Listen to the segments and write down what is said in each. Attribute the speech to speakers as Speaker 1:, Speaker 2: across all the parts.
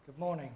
Speaker 1: Good morning.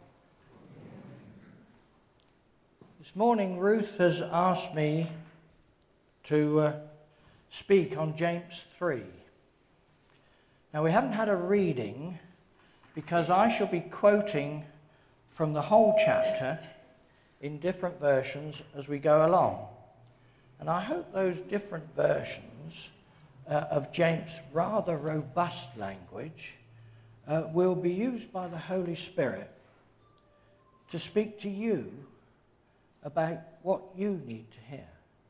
Speaker 1: This morning Ruth has asked me to speak on James 3. Now we haven't had a reading because I shall be quoting from the whole chapter in different versions as we go along. And I hope those different versions of James' rather robust language will be used by the Holy Spirit to speak to you about what you need to hear,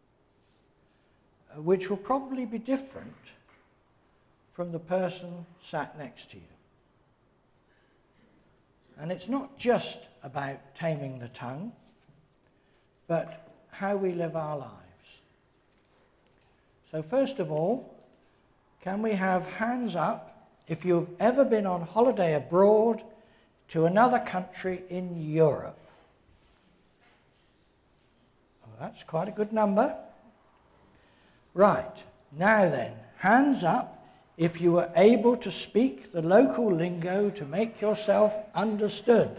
Speaker 1: which will probably be different from the person sat next to you. And it's not just about taming the tongue, but how we live our lives. So first of all, can we have hands up if you've ever been on holiday abroad to another country in Europe? Well, that's quite a good number. Right, now then, hands up if you were able to speak the local lingo to make yourself understood.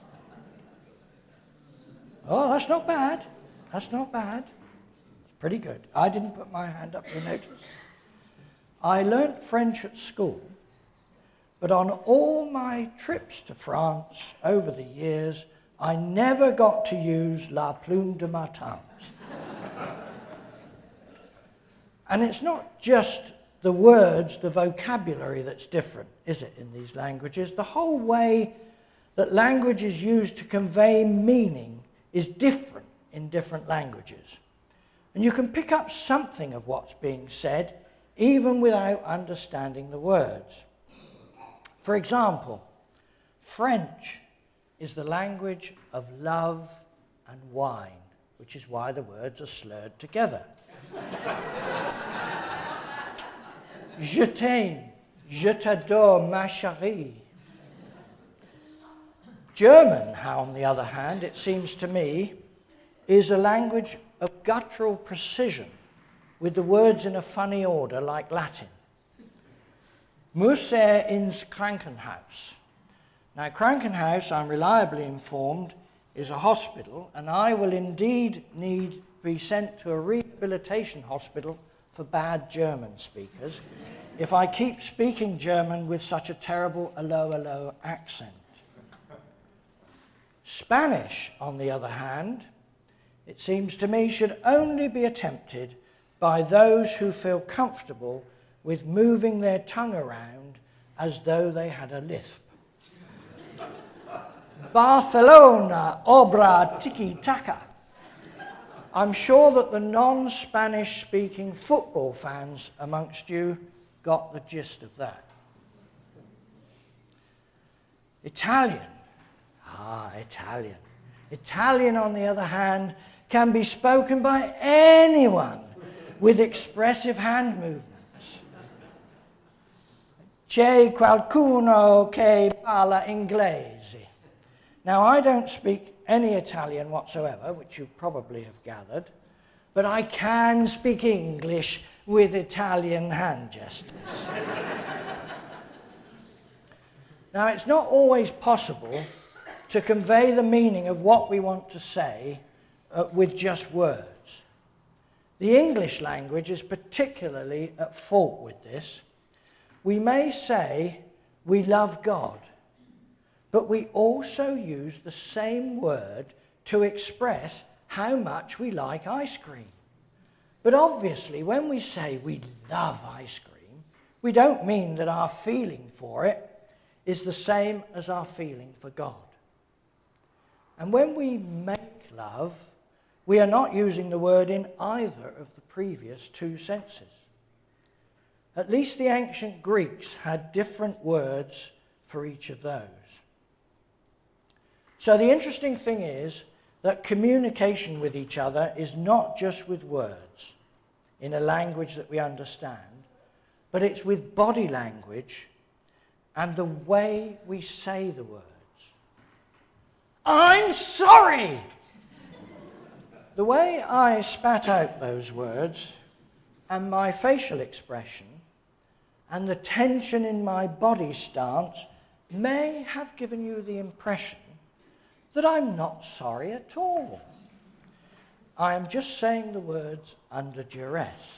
Speaker 1: Oh, that's not bad. That's not bad. It's pretty good. I didn't put my hand up, you notice. I learnt French at school, but on all my trips to France over the years, I never got to use la plume de ma tante. And it's not just the words, the vocabulary that's different, is it, in these languages? The whole way that language is used to convey meaning is different in different languages. And you can pick up something of what's being said even without understanding the words. For example, French is the language of love and wine, which is why the words are slurred together. Je t'aime, je t'adore, ma chérie. German, on the other hand, it seems to me, is a language of guttural precision, with the words in a funny order like Latin. Muss ins Krankenhaus. Now, Krankenhaus, I'm reliably informed, is a hospital, and I will indeed need to be sent to a rehabilitation hospital for bad German speakers if I keep speaking German with such a terrible allo accent. Spanish, on the other hand, it seems to me, should only be attempted by those who feel comfortable with moving their tongue around as though they had a lisp. Barcelona, obra tiki-taka. I'm sure that the non-Spanish speaking football fans amongst you got the gist of that. Italian. Italian. Italian, on the other hand, can be spoken by anyone with expressive hand movements. C'è qualcuno che parla inglese. Now, I don't speak any Italian whatsoever, which you probably have gathered, but I can speak English with Italian hand gestures. Now, it's not always possible to convey the meaning of what we want to say with just words. The English language is particularly at fault with this. We may say we love God, but we also use the same word to express how much we like ice cream. But obviously, when we say we love ice cream, we don't mean that our feeling for it is the same as our feeling for God. And when we make love, we are not using the word in either of the previous two senses. At least the ancient Greeks had different words for each of those. So the interesting thing is that communication with each other is not just with words in a language that we understand, but it's with body language and the way we say the words. I'm sorry! The way I spat out those words and my facial expression and the tension in my body stance may have given you the impression that I'm not sorry at all. I am just saying the words under duress.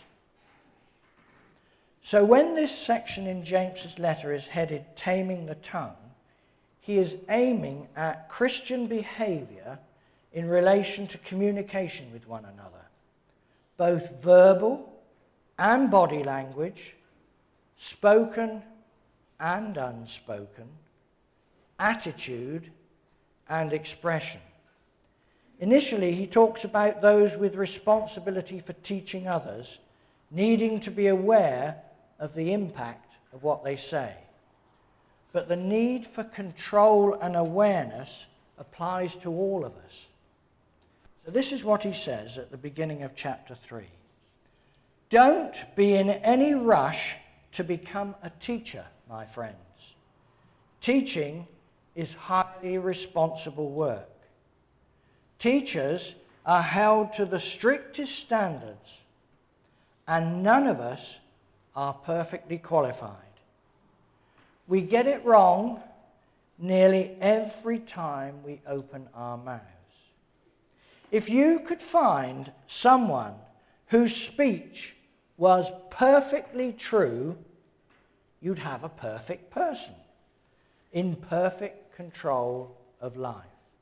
Speaker 1: So when this section in James's letter is headed Taming the Tongue, he is aiming at Christian behavior in relation to communication with one another, both verbal and body language, spoken and unspoken, attitude and expression. Initially, he talks about those with responsibility for teaching others needing to be aware of the impact of what they say. But the need for control and awareness applies to all of us. So this is what he says at the beginning of chapter 3. Don't be in any rush to become a teacher, my friends. Teaching is highly responsible work. Teachers are held to the strictest standards, and none of us are perfectly qualified. We get it wrong nearly every time we open our mouths. If you could find someone whose speech was perfectly true, you'd have a perfect person in perfect control of life.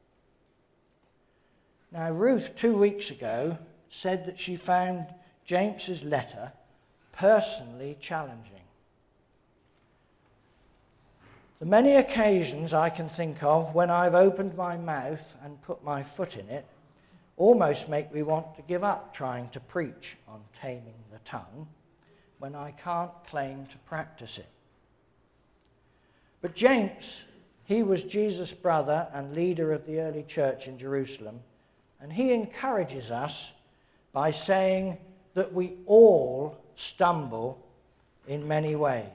Speaker 1: Now, Ruth, 2 weeks ago, said that she found James's letter personally challenging. The many occasions I can think of when I've opened my mouth and put my foot in it almost make me want to give up trying to preach on taming the tongue when I can't claim to practice it. But James, he was Jesus' brother and leader of the early church in Jerusalem, and he encourages us by saying that we all stumble in many ways.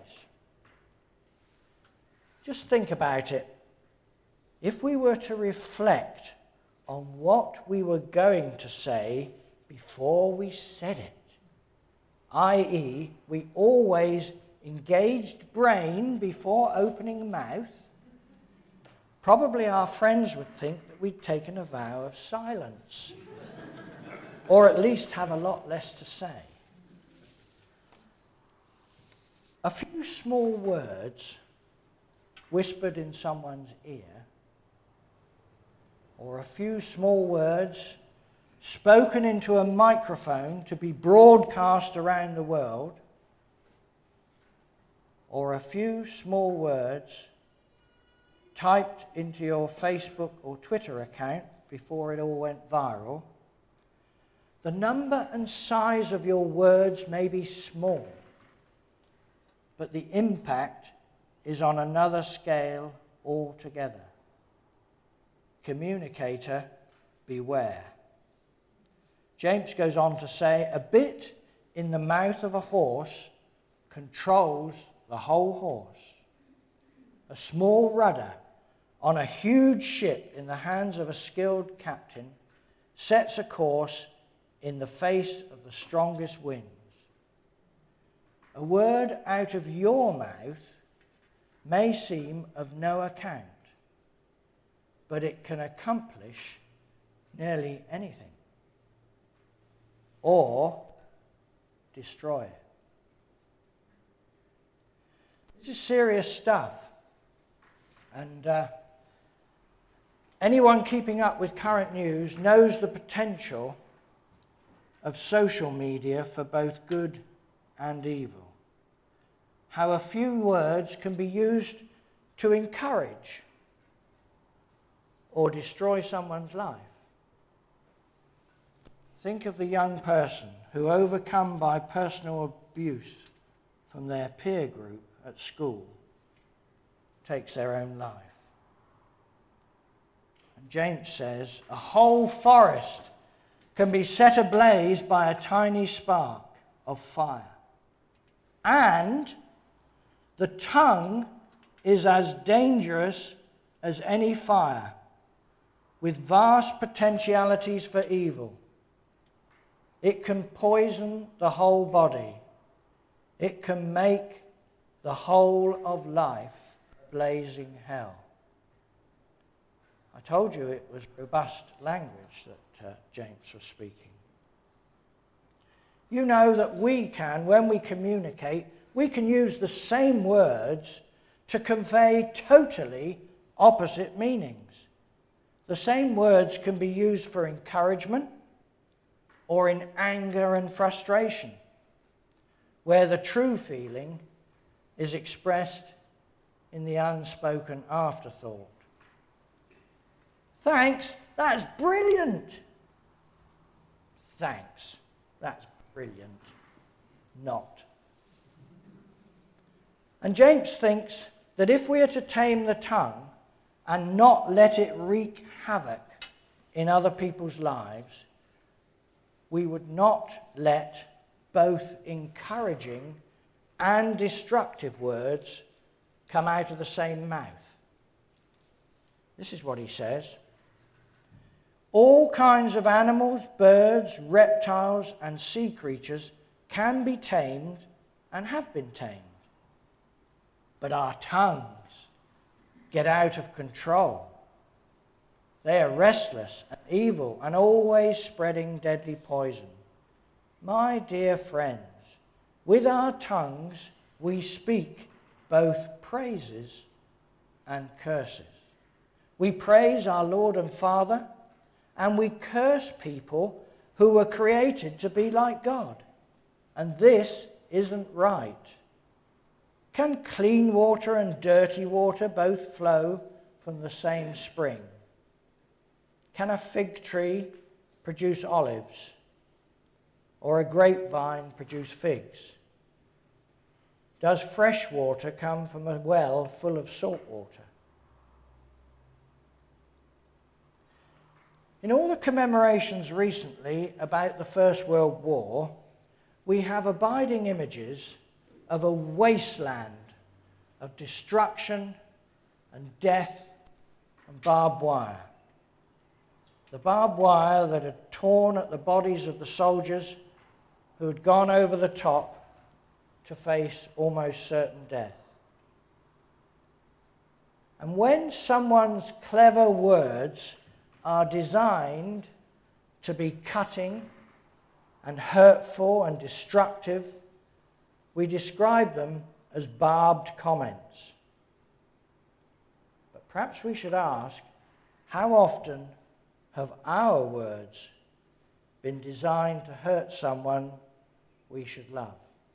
Speaker 1: Just think about it. If we were to reflect on what we were going to say before we said it, i.e., we always engaged brain before opening mouth, probably our friends would think that we'd taken a vow of silence, or at least have a lot less to say. A few small words whispered in someone's ear, or a few small words spoken into a microphone to be broadcast around the world, or a few small words typed into your Facebook or Twitter account before it all went viral, the number and size of your words may be small, but the impact is on another scale altogether. Communicator, beware. James goes on to say, a bit in the mouth of a horse controls the whole horse. A small rudder on a huge ship in the hands of a skilled captain sets a course in the face of the strongest winds. A word out of your mouth may seem of no account, but it can accomplish nearly anything or destroy it. This is serious stuff, and anyone keeping up with current news knows the potential of social media for both good and evil. How a few words can be used to encourage or destroy someone's life. Think of the young person who, overcome by personal abuse from their peer group at school, takes their own life. And James says, a whole forest can be set ablaze by a tiny spark of fire. And the tongue is as dangerous as any fire, with vast potentialities for evil. It can poison the whole body. It can make the whole of life blazing hell. I told you it was robust language that James was speaking. You know that when we communicate, we can use the same words to convey totally opposite meanings. The same words can be used for encouragement or in anger and frustration, where the true feeling is expressed in the unspoken afterthought. Thanks, that's brilliant. Thanks, that's brilliant. Not. And James thinks that if we are to tame the tongue and not let it wreak havoc in other people's lives, we would not let both encouraging and destructive words come out of the same mouth. This is what he says. All kinds of animals, birds, reptiles, and sea creatures can be tamed and have been tamed. But our tongues get out of control. They are restless and evil and always spreading deadly poison. My dear friends, with our tongues we speak both praises and curses. We praise our Lord and Father, and we curse people who were created to be like God. And this isn't right. Can clean water and dirty water both flow from the same spring? Can a fig tree produce olives, or a grapevine produce figs? Does fresh water come from a well full of salt water? In all the commemorations recently about the First World War, we have abiding images of a wasteland of destruction and death and barbed wire. The barbed wire that had torn at the bodies of the soldiers who had gone over the top to face almost certain death. And when someone's clever words are designed to be cutting and hurtful and destructive, we describe them as barbed comments. But perhaps we should ask, how often have our words been designed to hurt someone we should love?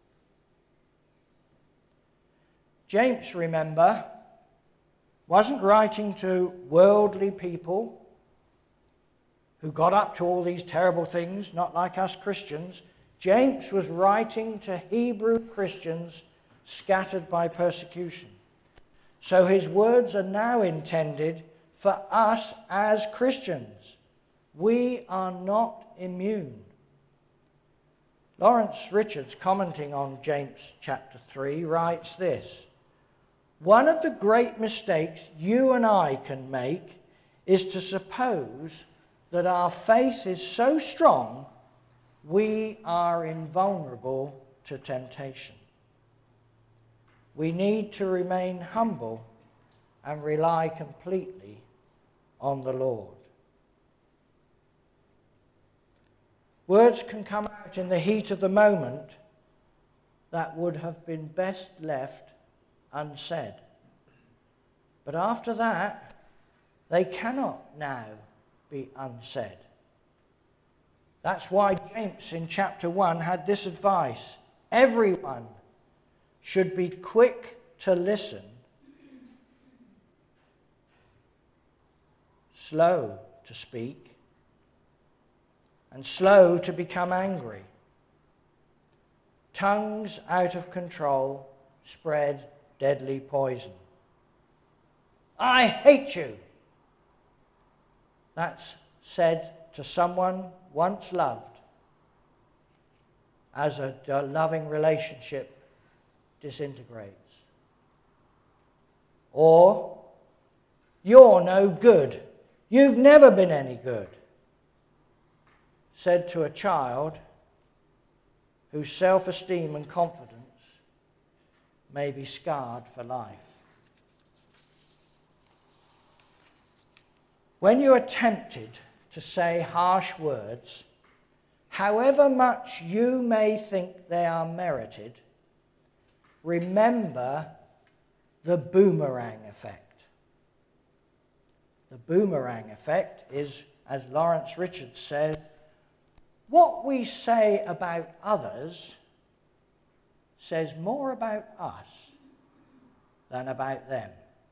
Speaker 1: James, remember, wasn't writing to worldly people who got up to all these terrible things, not like us Christians. James was writing to Hebrew Christians scattered by persecution. So his words are now intended for us as Christians. We are not immune. Lawrence Richards, commenting on James chapter 3, writes this: one of the great mistakes you and I can make is to suppose that our faith is so strong we are invulnerable to temptation. We need to remain humble and rely completely on the Lord. Words can come out in the heat of the moment that would have been best left unsaid. But after that, they cannot now be unsaid. That's why James in chapter 1 had this advice: everyone should be quick to listen, slow to speak, and slow to become angry. Tongues out of control spread deadly poison. I hate you. That's said to someone once loved as a loving relationship disintegrates. Or, you're no good. You've never been any good. Said to a child whose self-esteem and confidence may be scarred for life. when you are tempted to say harsh words, however much you may think they are merited, remember the boomerang effect. The boomerang effect is, as Lawrence Richards says, what we say about others says more about us than about them.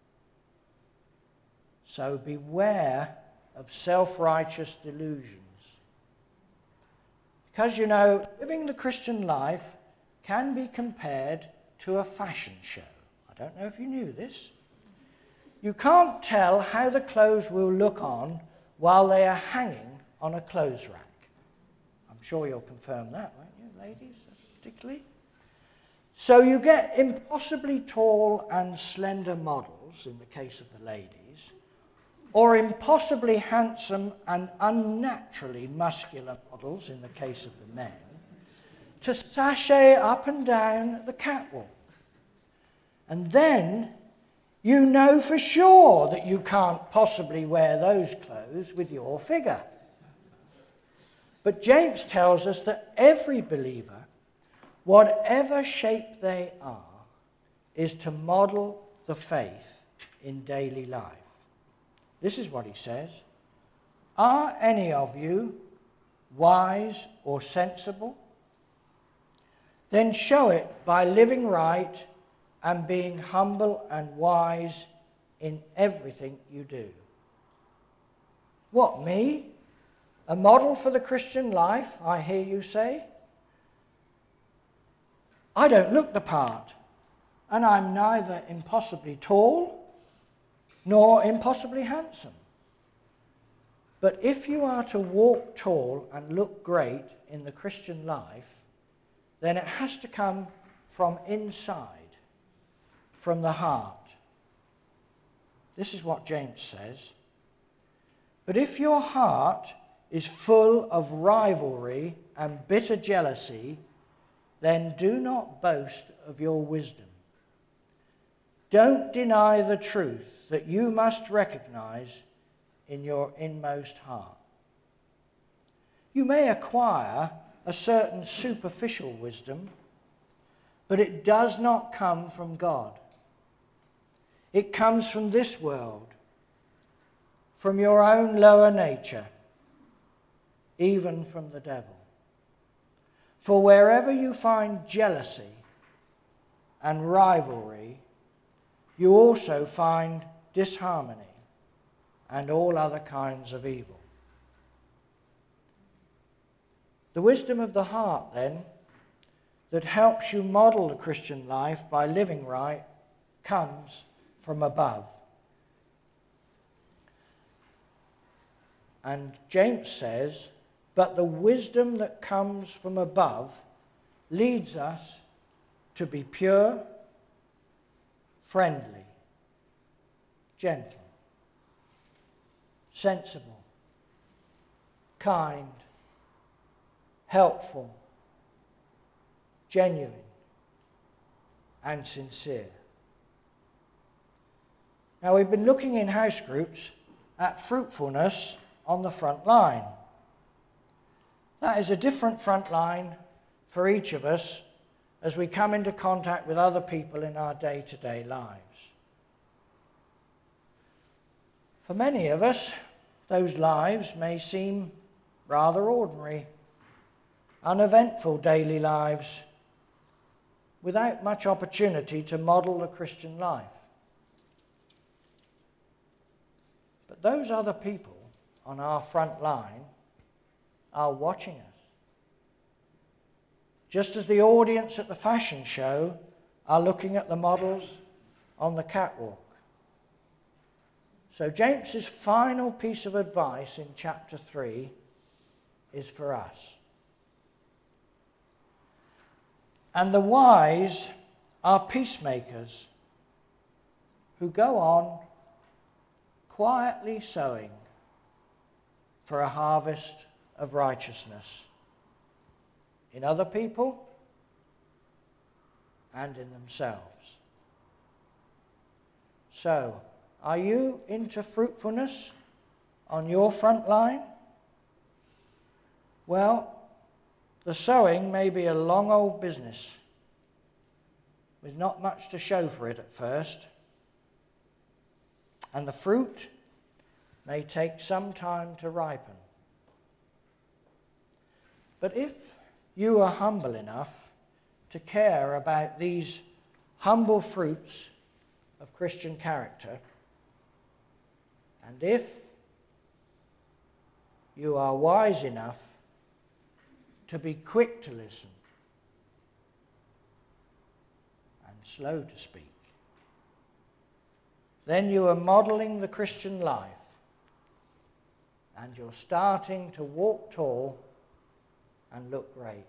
Speaker 1: So beware of self-righteous delusions. Because, you know, living the Christian life can be compared to a fashion show. I don't know if you knew this. You can't tell how the clothes will look on while they are hanging on a clothes rack. I'm sure you'll confirm that, won't you, ladies, particularly? So you get impossibly tall and slender models, in the case of the ladies, or impossibly handsome and unnaturally muscular models, in the case of the men, to sashay up and down the catwalk. And then you know for sure that you can't possibly wear those clothes with your figure. But James tells us that every believer, whatever shape they are, is to model the faith in daily life. This is what he says. Are any of you wise or sensible? Then show it by living right and being humble and wise in everything you do. What, me? A model for the Christian life, I hear you say? I don't look the part, and I'm neither impossibly tall nor impossibly handsome. But if you are to walk tall and look great in the Christian life, then it has to come from inside, from the heart. This is what James says. But if your heart is full of rivalry and bitter jealousy, then do not boast of your wisdom. Don't deny the truth that you must recognize in your inmost heart. You may acquire a certain superficial wisdom, but it does not come from God. It comes from this world, from your own lower nature, even from the devil. For wherever you find jealousy and rivalry, you also find disharmony and all other kinds of evil. The wisdom of the heart, then, that helps you model the Christian life by living right, comes from above. And James says, but the wisdom that comes from above leads us to be pure, friendly, gentle, sensible, kind, helpful, genuine, and sincere. Now, we've been looking in house groups at fruitfulness on the front line. That is a different front line for each of us as we come into contact with other people in our day-to-day lives. For many of us, those lives may seem rather ordinary, uneventful daily lives without much opportunity to model the Christian life. But those other people on our front line are watching us. Just as the audience at the fashion show are looking at the models on the catwalk. So James's final piece of advice in chapter 3 is for us. And the wise are peacemakers who go on quietly sowing for a harvest of righteousness in other people and in themselves. So, are you into fruitfulness on your front line? Well, the sowing may be a long old business with not much to show for it at first, and the fruit may take some time to ripen. But if you are humble enough to care about these humble fruits of Christian character, and if you are wise enough to be quick to listen and slow to speak, then you are modeling the Christian life, and you're starting to walk tall and look great.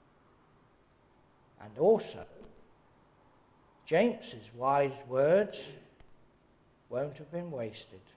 Speaker 1: And also, James's wise words won't have been wasted.